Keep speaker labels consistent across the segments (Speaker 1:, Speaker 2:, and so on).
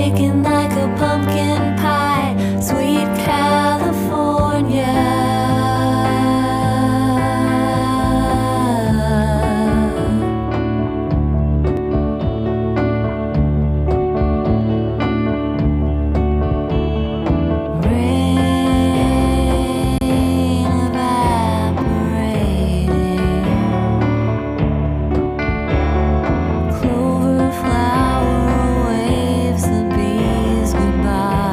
Speaker 1: baking like a pumpkin pie, sweet California. Clover flower waves the bees goodbye.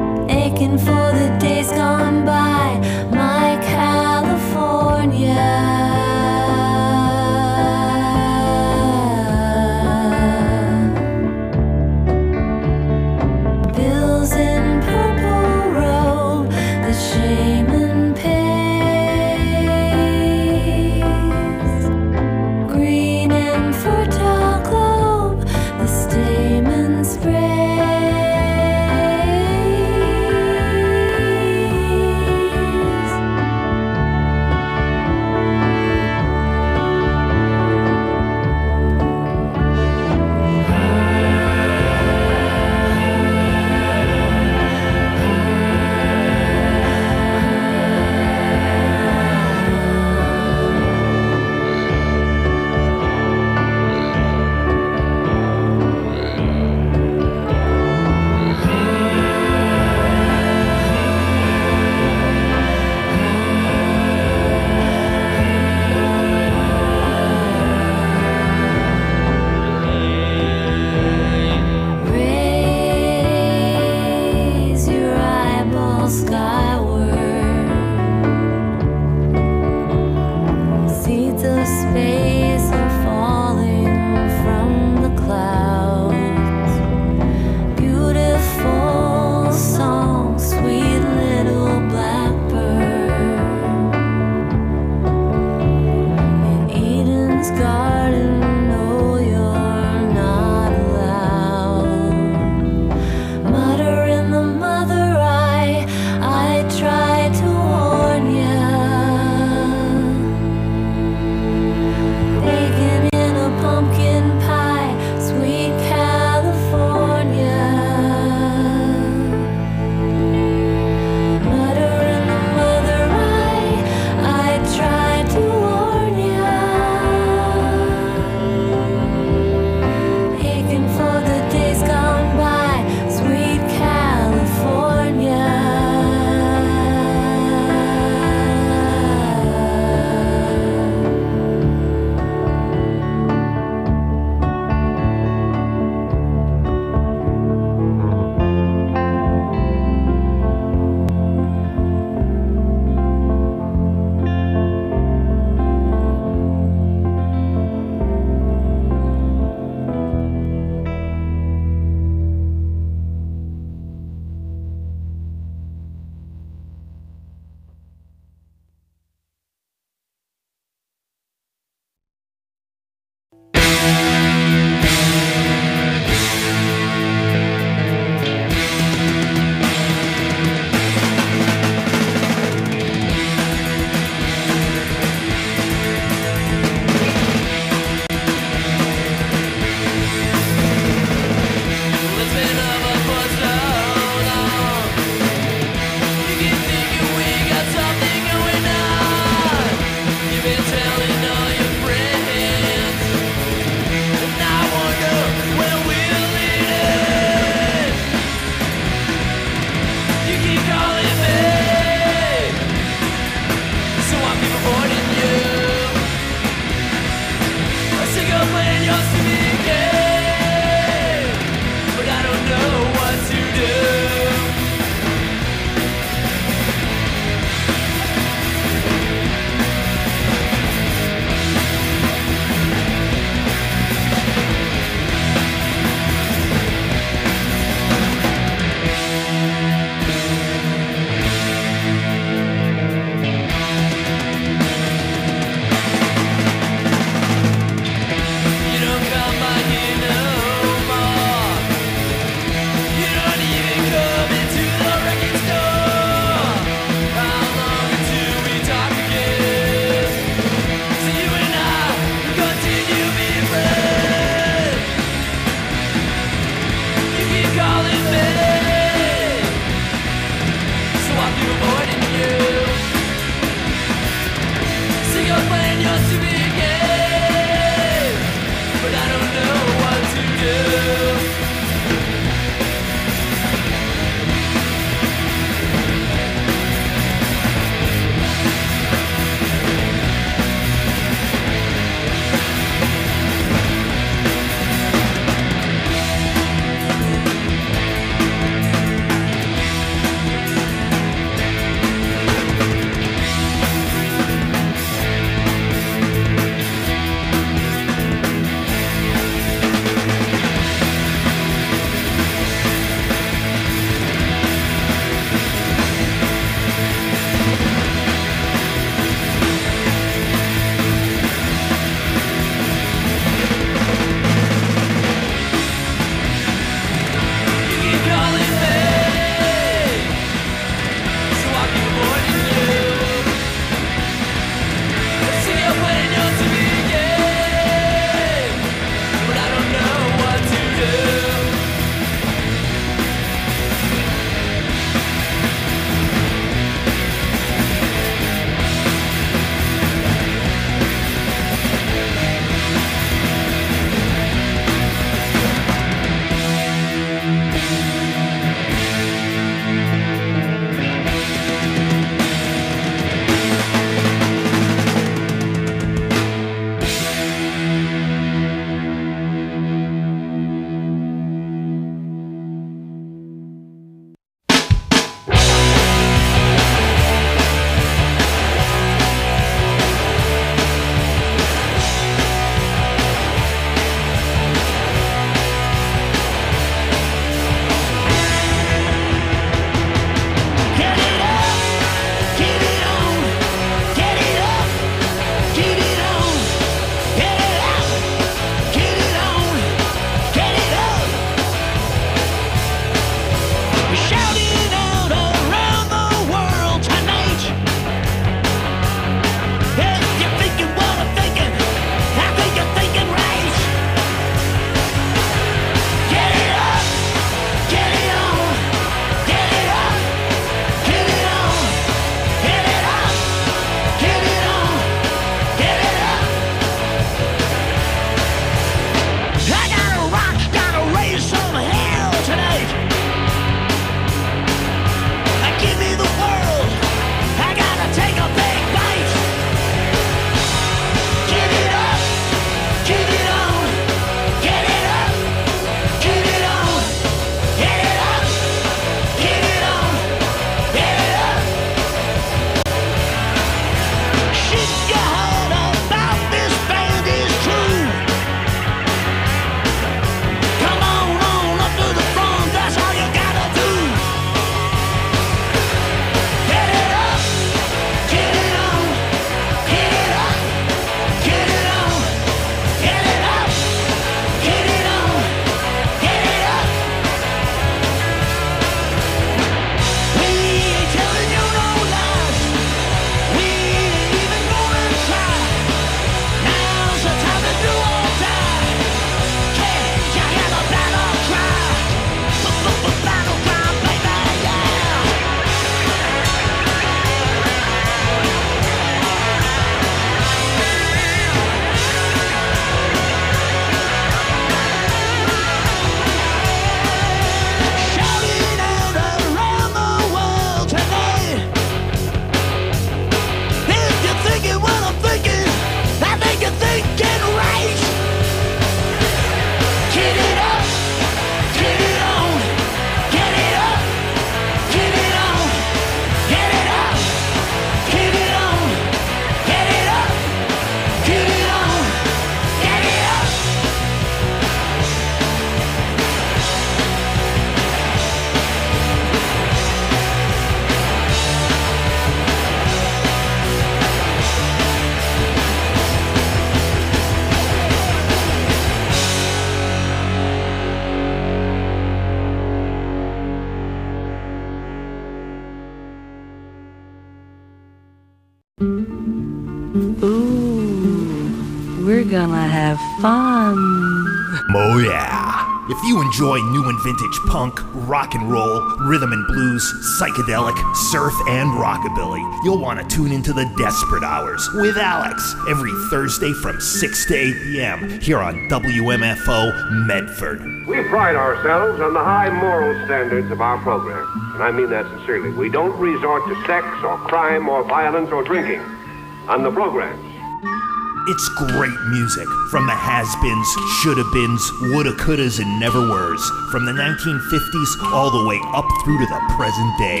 Speaker 2: Ooh, we're gonna have fun.
Speaker 3: Oh yeah. If you enjoy new and vintage punk, rock and roll, rhythm and blues, psychedelic, surf, and rockabilly, you'll want to tune into the Desperate Hours with Alex every Thursday from 6 to 8 p.m. here on WMFO Medford.
Speaker 4: We pride ourselves on the high moral standards of our program, and I mean that sincerely. We don't resort to sex or crime or violence or drinking on the programs.
Speaker 3: It's great music from the has-beens, shoulda-beens, woulda, couldas, and never-weres, from the 1950s all the way up through to the present day.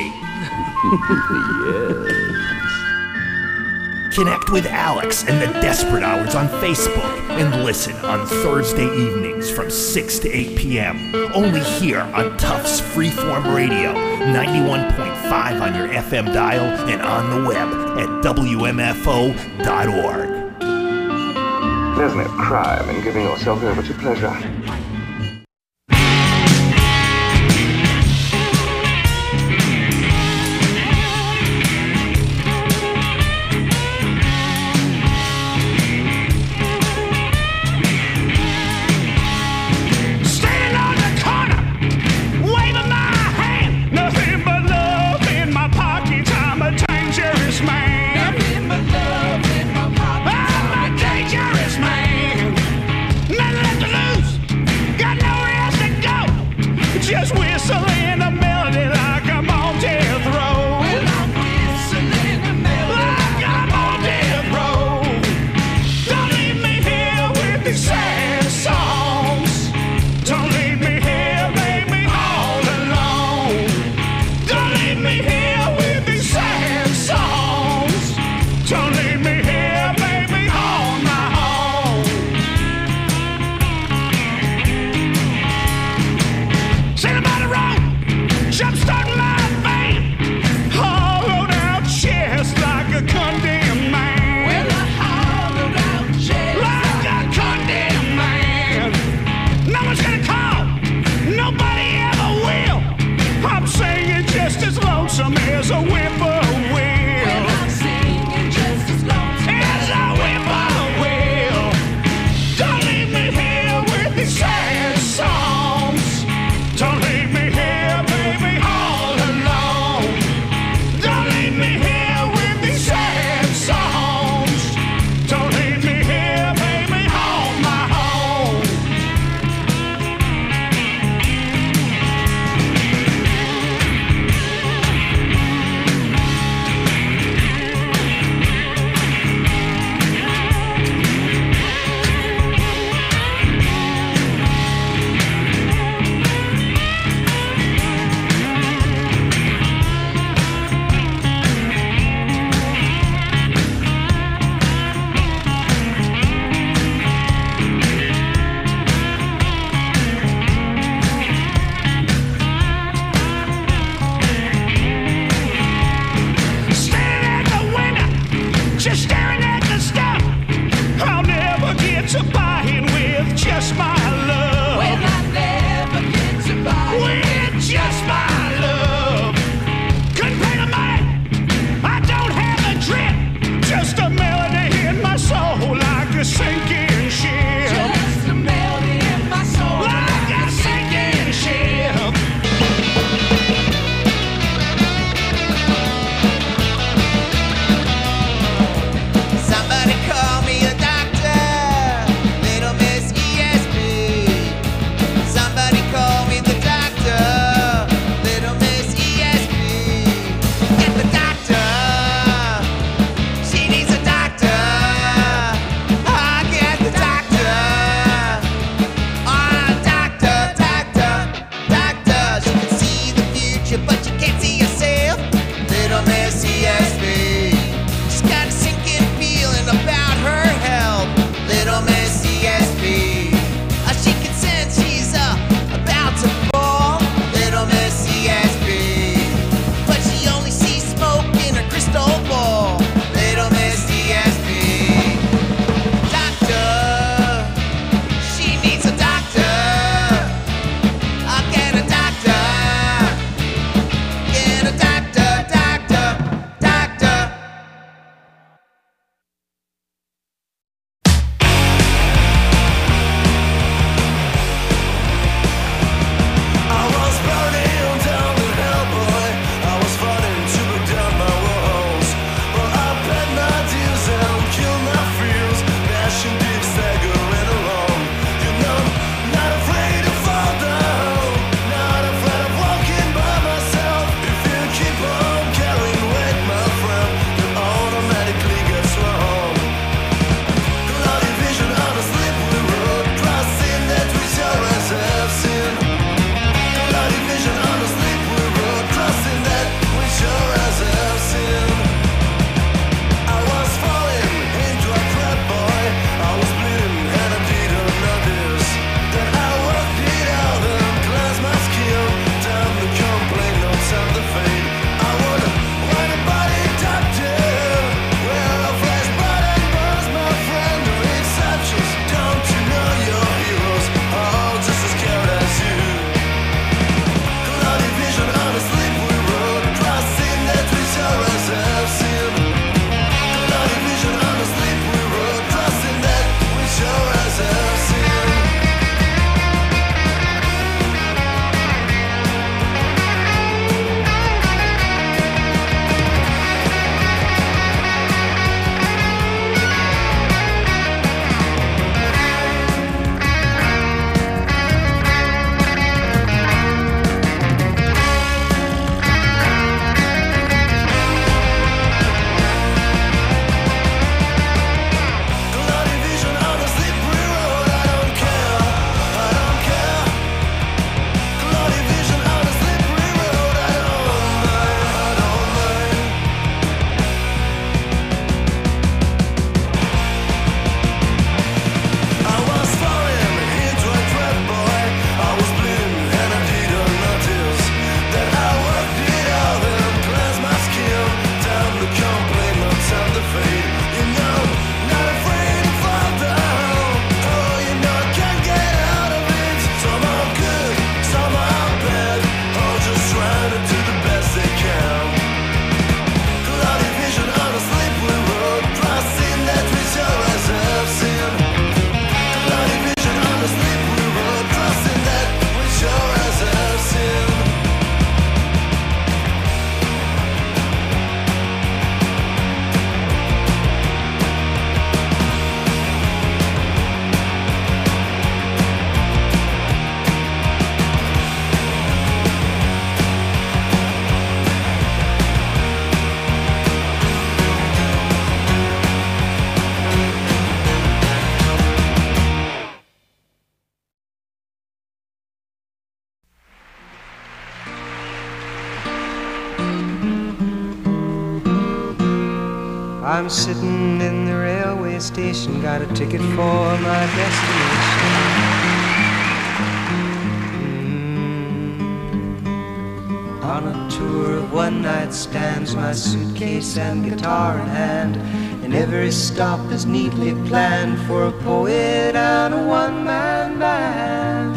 Speaker 3: Yes. Connect with Alex and the Desperate Hours on Facebook and listen on Thursday evenings from 6 to 8 p.m. only here on Tufts Freeform Radio, 91.5 on your FM dial and on the web at WMFO.org.
Speaker 5: There's no crime in giving yourself over to pleasure.
Speaker 6: Just whistling a melody like I'm on death row. Well, I'm whistling a melody like I'm on death row. Don't leave me here with these sad songs. Don't leave me here, baby, all alone. Don't leave me here with these sad songs. Don't leave me here, baby, on my own. Sitting by the road, jumpstarting my vein, hollowed out chest like a condemned man. Well, a hollowed out chest like a condemned man. No one's gonna call, nobody ever will. I'm singing just as lonesome as a whippoorwill. Well, I'm singing just as lonesome as a whippoorwill. Don't leave me here with these sad songs. Don't leave me here, baby, all alone. Don't leave me here with these sad songs. Don't leave me here, baby, on my own.
Speaker 7: I'm sitting in the railway station, got a ticket for my destination. On a tour of one-night stands, my suitcase and guitar in hand, and every stop is neatly planned for a poet and a one-man band.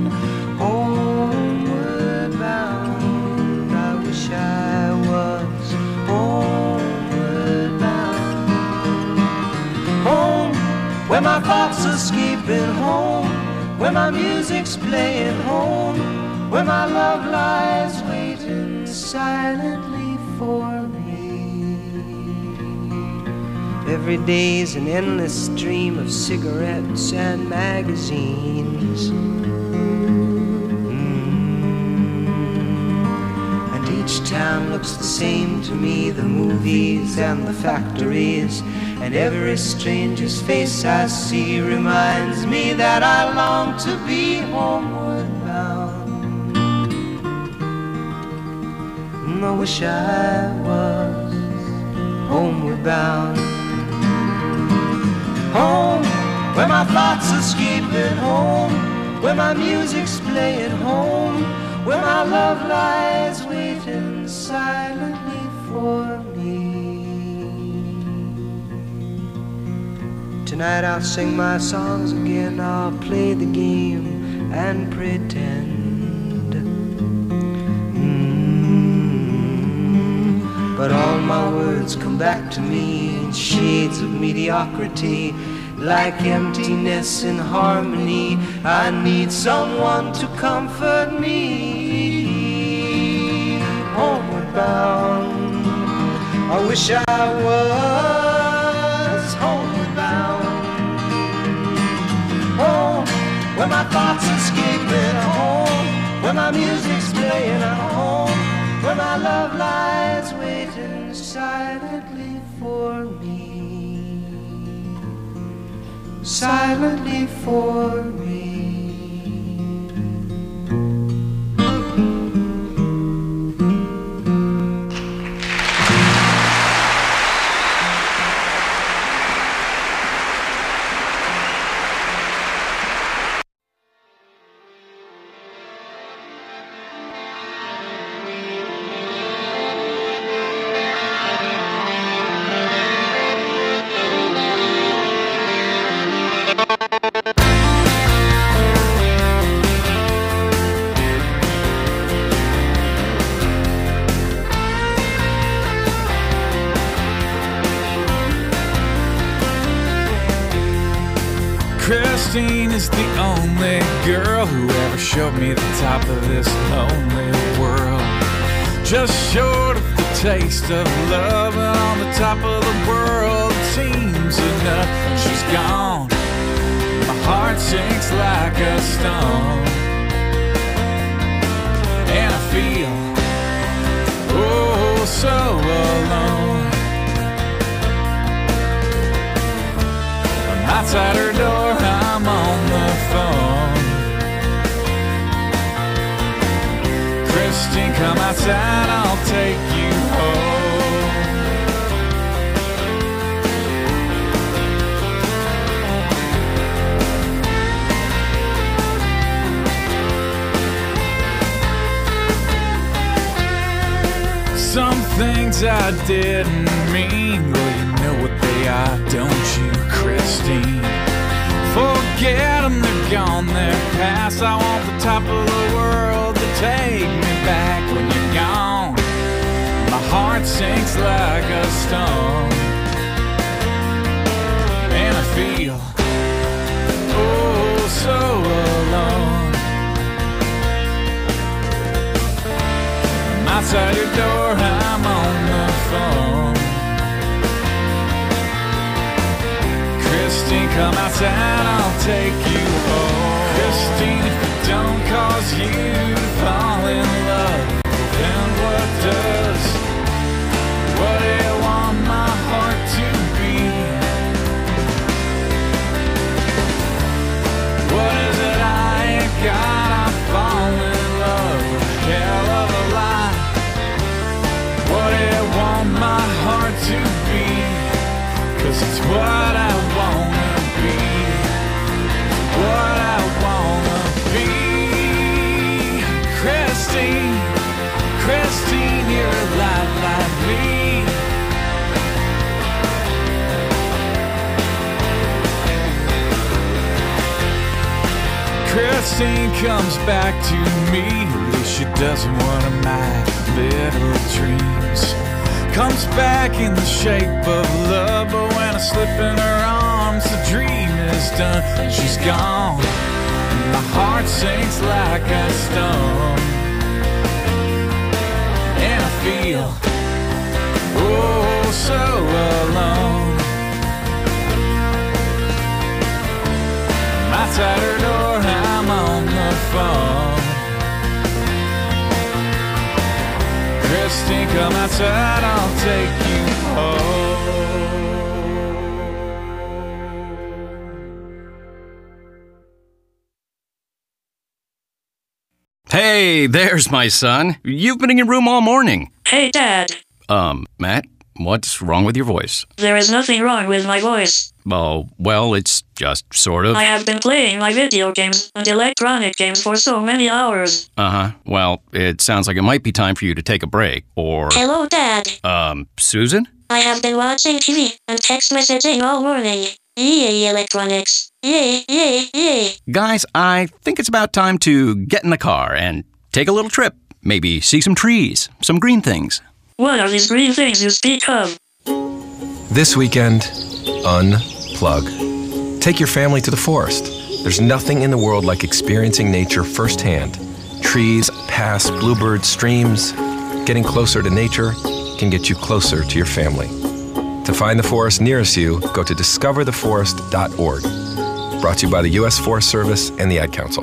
Speaker 7: Homeward bound, I wish I was homeward bound. Home, where my thoughts are escaping, home, where my music's playing, home, where my love lies waiting silently for me. Every day's an endless stream of cigarettes and magazines. And each town looks the same to me, the movies and the factories. And every stranger's face I see reminds me that I long to be homeward bound. I wish I was homeward bound. Home, where my thoughts are escaping, home, where my music's playing, home, where my love lies waiting silently for me. Tonight I'll sing my songs again, I'll play the game and pretend. But all my words come back to me in shades of mediocrity, like emptiness in harmony. I need someone to comfort me. Homeward bound, I wish I was homeward bound. Home, where my thoughts escaping, home, where my music's playing, home, where my love lies waiting silently for me. Silently for me.
Speaker 8: Christine is the only girl who ever showed me the top of this lonely world. Just short of the taste of love, and on the top of the world it seems enough. She's gone, my heart sinks like a stone, and I feel oh so alone. I'm outside her door, I'm on the phone. Christine, come outside, I'll take you home. Some things I didn't mean, well, you know what they are, don't you, Christine? Forget them, they're gone, they're past. I want the top of the world to take me back. When you're gone, my heart sinks like a stone, and I feel oh so alone. I'm outside your door, I'm on the phone. Christine, come outside, I'll take you home. Christine, if it don't cause you to fall in love, then what does? What do you want my heart to be? What is it I ain't got? I fall in love with a hell of a lie. What do you want my heart to be? it's what I wanna be. What I wanna be. Christine, Christine, you're a lot like me. Christine comes back to me, at least she doesn't one of my little dreams. Comes back in the shape of love, but when I slip in her arms, the dream is done. She's gone, and my heart sinks like a stone. And I feel, oh, so alone. Outside her door, I'm on the phone. Christine, come outside, I'll take you home.
Speaker 9: Hey, there's my son. You've been in your room all morning.
Speaker 10: Hey, Dad.
Speaker 9: Matt, what's wrong with your voice?
Speaker 10: There is nothing wrong with my voice.
Speaker 9: Oh, well, it's just sort of.
Speaker 10: I have been playing my video games and electronic games for so many hours.
Speaker 9: Uh-huh. Well, it sounds like it might be time for you to take a break, or...
Speaker 10: Hello, Dad.
Speaker 9: Susan?
Speaker 10: I have been watching TV and text messaging all morning. Yay, electronics. Yay, yay, yay.
Speaker 9: Guys, I think it's about time to get in the car and take a little trip. Maybe see some trees, some green things.
Speaker 10: What are these green things you speak of?
Speaker 11: This weekend, unplug. Take your family to the forest. There's nothing in the world like experiencing nature firsthand. Trees, paths, bluebirds, streams. Getting closer to nature can get you closer to your family. To find the forest nearest you, go to discovertheforest.org. Brought to you by the U.S. Forest Service and the Ad Council.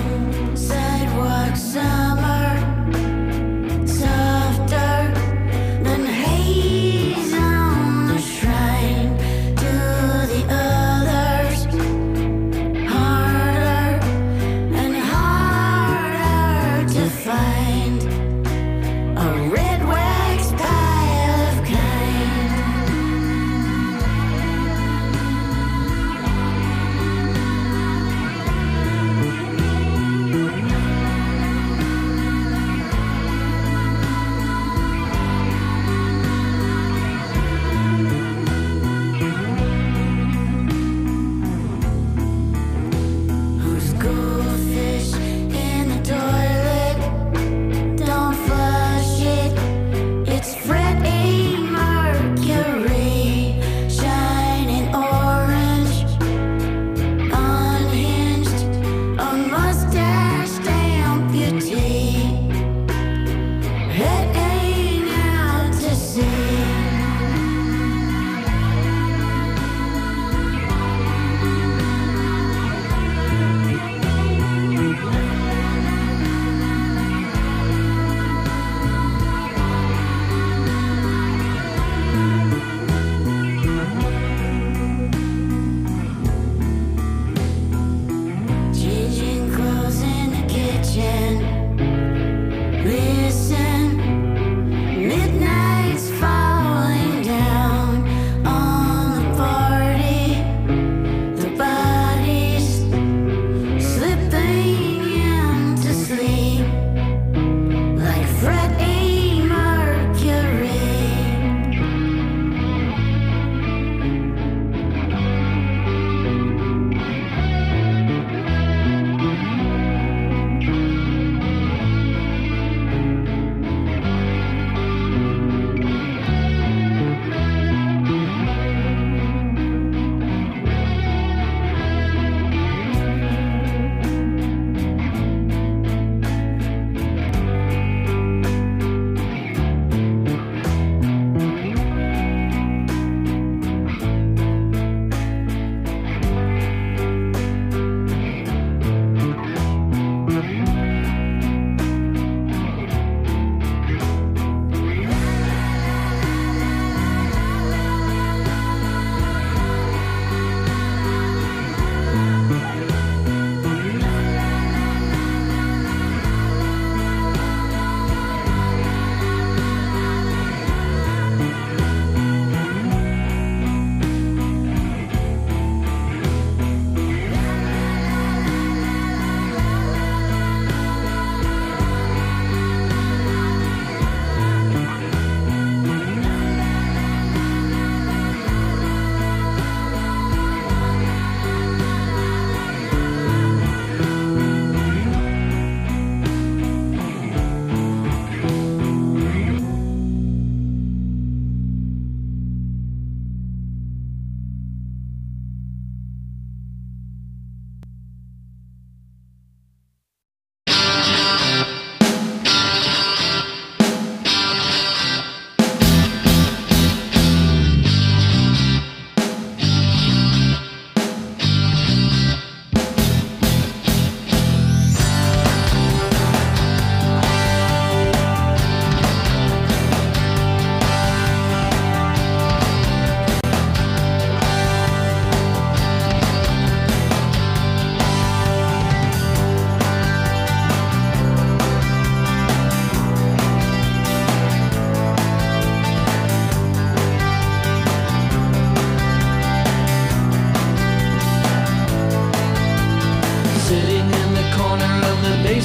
Speaker 1: Sidewalk summer, softer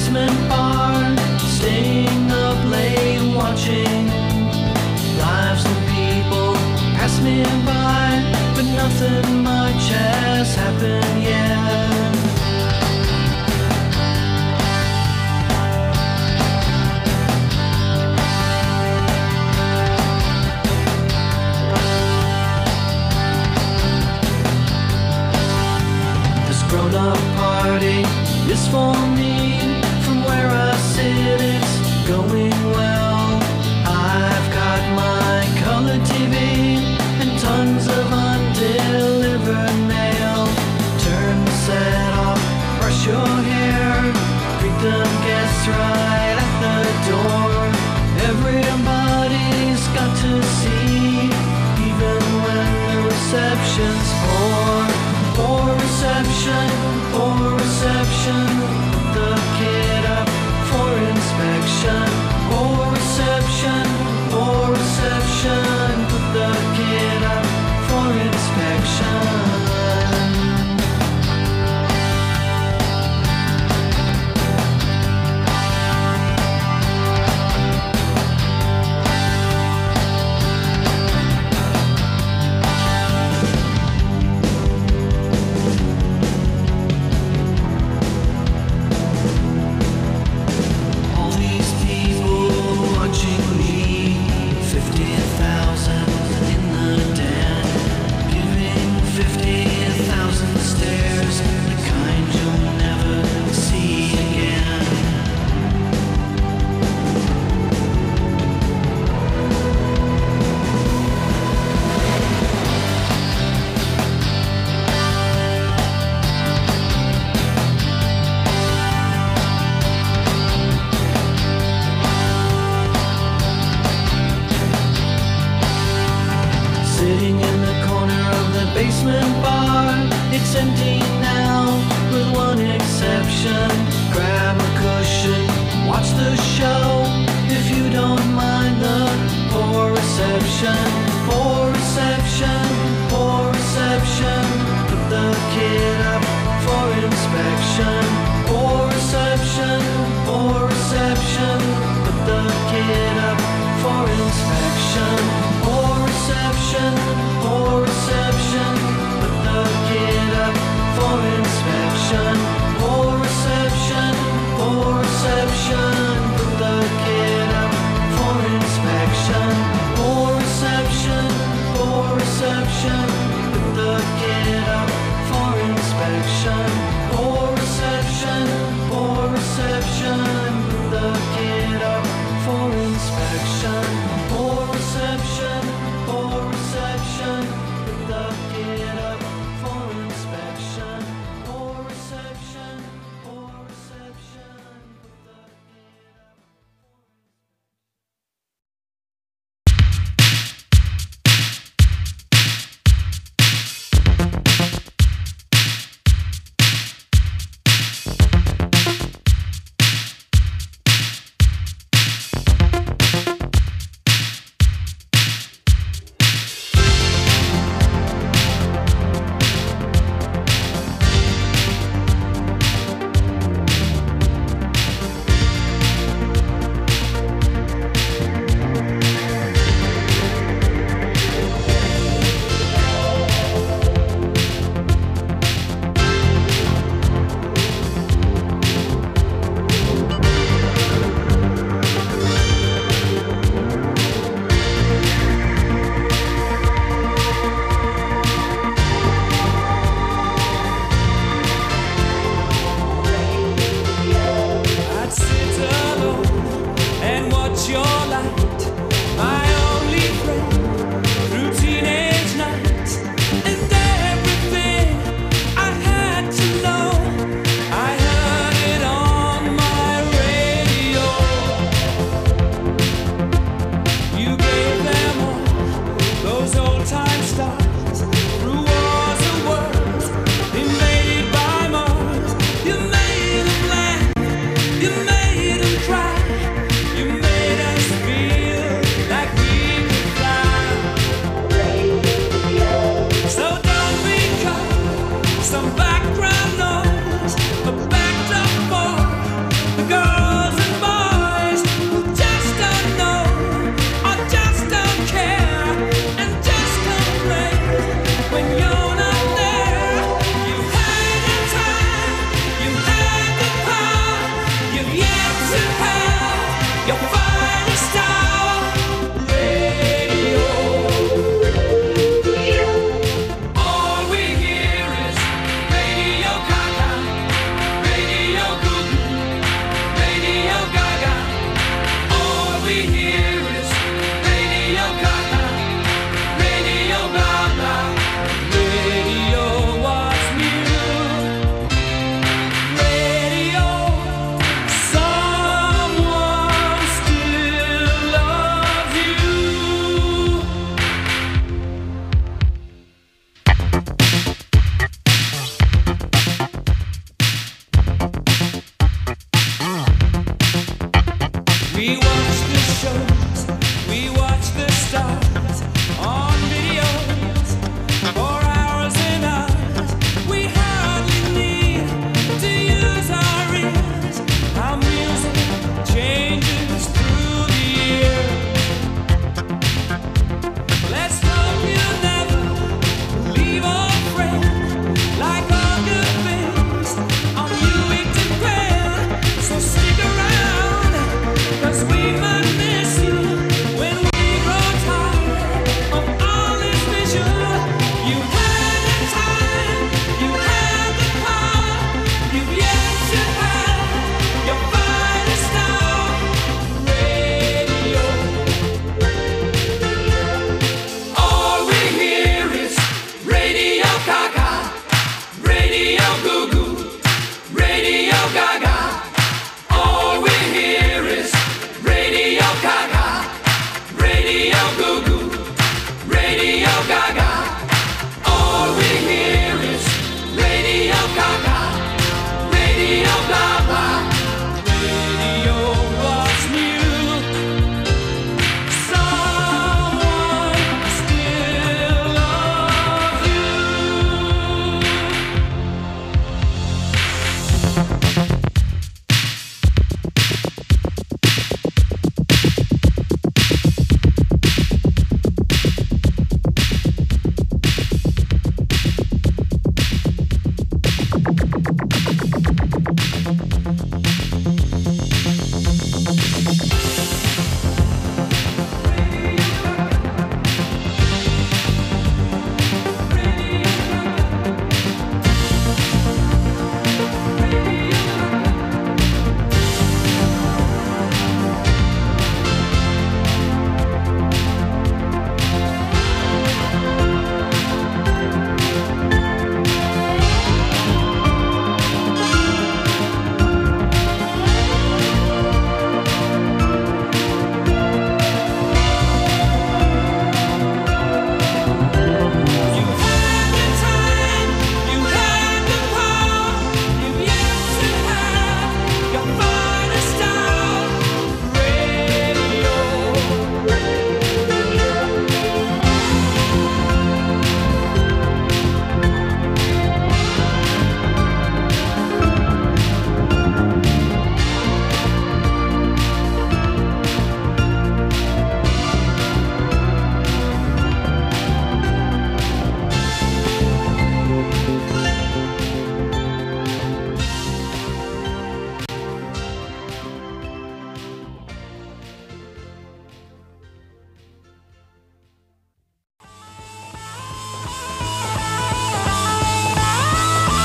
Speaker 7: basement bar, staying up late watching lives and people pass me by, but nothing much has happened yet. This grown-up party is for me. From where I sit, it's going well. I've got my color TV and tons of undelivered mail. Turn the set off, brush your hair, greet them guests right at the door. Everybody's got to see, even when the reception's poor. Poor reception, poor reception. Put the kid up for inspection. Poor reception, poor reception. Put the kid up for inspection. All these people watching me, 50,000 in the den, giving 50,000 stares, the kind you'll never see again. Sitting in the corner of the basement bar, it's empty now, with one exception. Grab a cushion, watch the show, if you don't mind the poor reception. Poor reception, poor reception. Put the kid up for inspection. Poor reception, poor reception. Put the kid up for inspection. Poor reception, poor reception. Put the kid up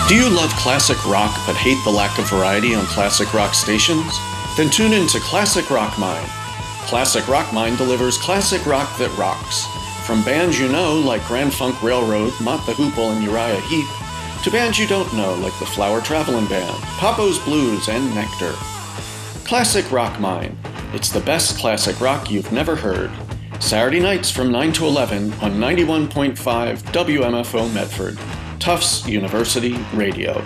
Speaker 12: Do you love classic rock but hate the lack of variety on classic rock stations? Then tune in to Classic Rock Mine. Classic Rock Mine delivers classic rock that rocks. From bands you know like Grand Funk Railroad, Mott the Hoople, and Uriah Heep, to bands you don't know like the Flower Traveling Band, Papo's Blues, and Nectar. Classic Rock Mine. It's the best classic rock you've never heard. Saturday nights from 9 to 11 on 91.5 WMFO Medford. Tufts University Radio.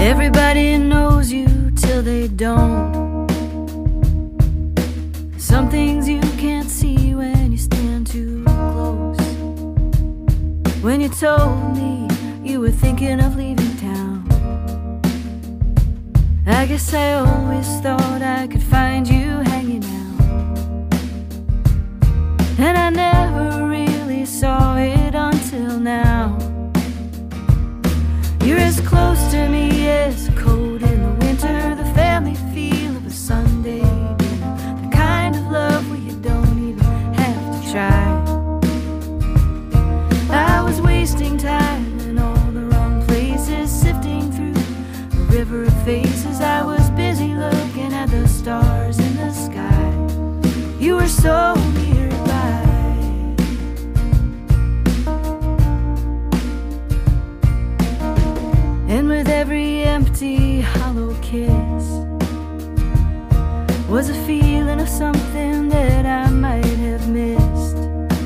Speaker 2: Everybody knows you till they don't. Some things you can't see when you stand too close. When you told me you were thinking of leaving town, I guess I always thought I could find you hanging out, and I never really saw it until now. You're as close to me as cold in the winter, the family feel of a Sunday dinner, the kind of love where you don't even have to try. I was wasting time in all the wrong places, sifting through a river of faces. I was busy looking at the stars in the sky. You were so nearby. And with every empty, hollow kiss was a feeling of something that I might have missed.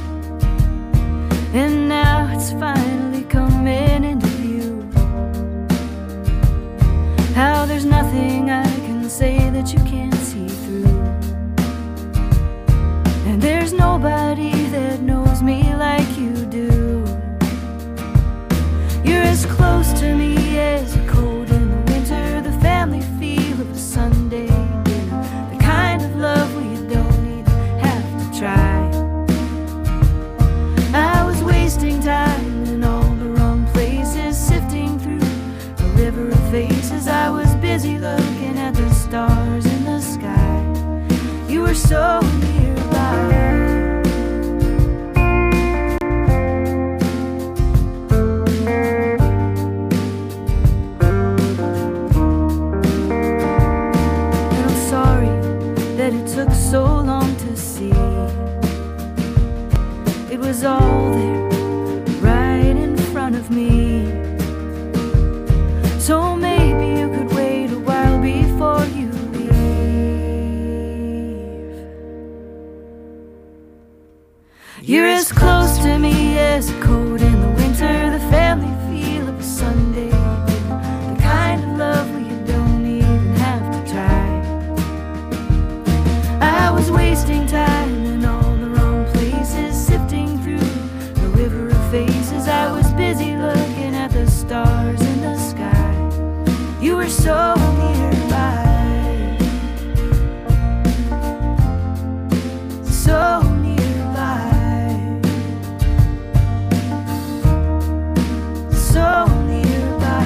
Speaker 2: And now it's finally coming into view, how there's nothing I can say that you can't see through. And there's nobody that knows me like you do. You're as close to me as a cold in the winter, the family feel of a Sunday dinner, the kind of love where you don't even have to try. I was wasting time in all the wrong places, sifting through a river of faces. I was busy looking at the stars in the sky. You were so nearby. It took so long to see. It was all there, right in front of me. So maybe you could wait a while before you leave. You're as close to me as a cold in the winter, the family feel of a Sunday dinner, the kind of love where you don't even have to try. I was wasting time in all the wrong places, sifting through a river of faces. I was busy looking at the stars in the sky. You were so nearby, so nearby, so nearby.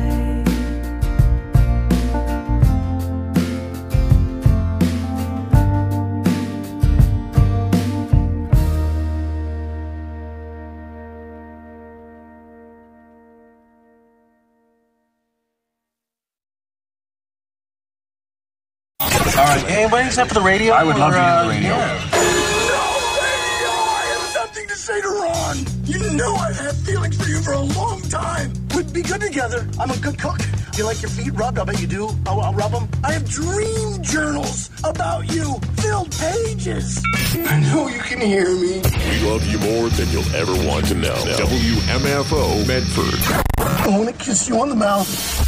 Speaker 13: All right, anybody except for the radio?
Speaker 14: I would love to hear the radio.
Speaker 13: Yeah.
Speaker 6: No way! I have something to say to Ron. You know I've had feelings for you for a long time. We'd be good together. I'm a good cook. You like your feet rubbed? I bet you do. I'll rub them. I have dream journals about you. Filled pages. I know you can hear me.
Speaker 15: We love you more than you'll ever want to know. WMFO Medford.
Speaker 6: I want to kiss you on the mouth.